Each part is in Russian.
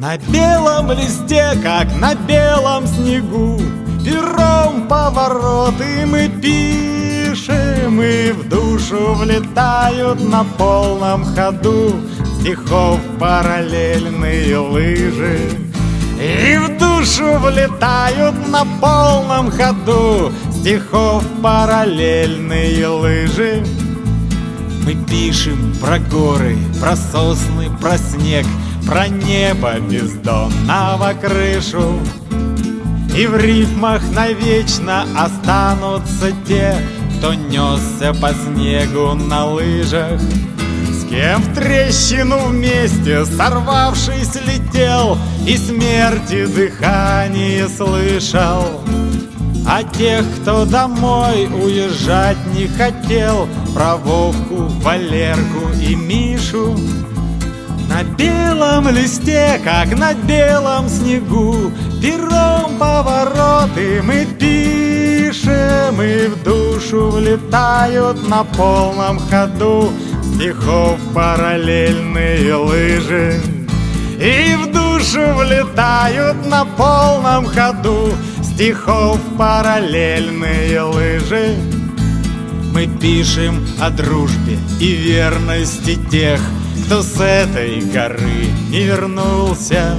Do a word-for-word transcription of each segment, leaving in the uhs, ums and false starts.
На белом листе, как на белом снегу, пером повороты мы пишем, и в душу влетают на полном ходу стихов параллельные лыжи. И в душу влетают на полном ходу стихов параллельные лыжи. Мы пишем про горы, про сосны, про снег, про небо бездонного крышу. И в рифмах навечно останутся те, кто несся по снегу на лыжах. С кем в трещину вместе сорвавшись летел и смерти дыхание слышал. А тех, кто домой уезжать не хотел, про Вовку, Валерку и Мишу. На белом листе, как на белом снегу, пером повороты мы пишем, и в душу влетают на полном ходу стихов параллельные лыжи. И в душу влетают на полном ходу стихов параллельные лыжи. Мы пишем о дружбе и верности тех, кто с этой горы не вернулся.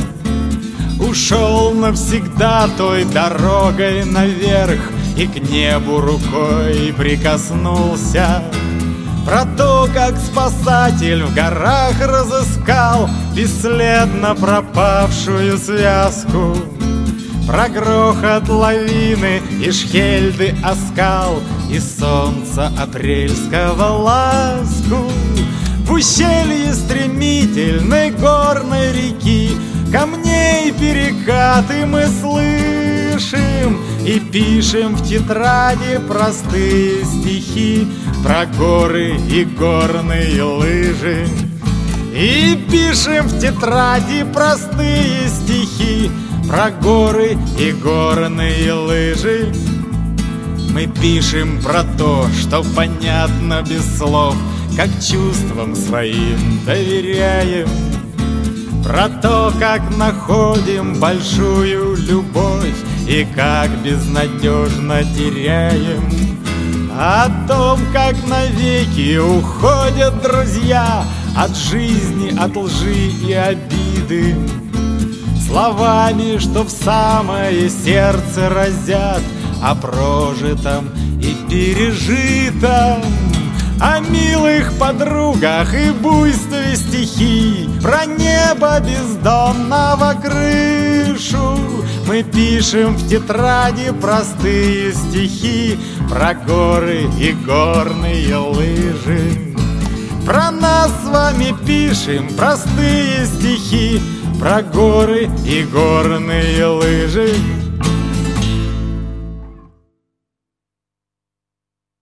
Ушел навсегда той дорогой наверх и к небу рукой прикоснулся. Про то, как спасатель в горах разыскал бесследно пропавшую связку. Про грохот лавины и шхельды оскал и солнца апрельского ласку. В ущелье стремительной горной реки камней перекаты мы слышим и пишем в тетради простые стихи про горы и горные лыжи. И пишем в тетради простые стихи про горы и горные лыжи. Мы пишем про то, что понятно без слов, как чувствам своим доверяем. Про то, как находим большую любовь и как безнадежно теряем. О том, как навеки уходят друзья от жизни, от лжи и обиды. Словами, что в самое сердце разят о прожитом и пережитом. О милых подругах и буйстве стихий, про небо бездонного крышу. Мы пишем в тетради простые стихи про горы и горные лыжи. Про нас с вами пишем простые стихи про горы и горные лыжи.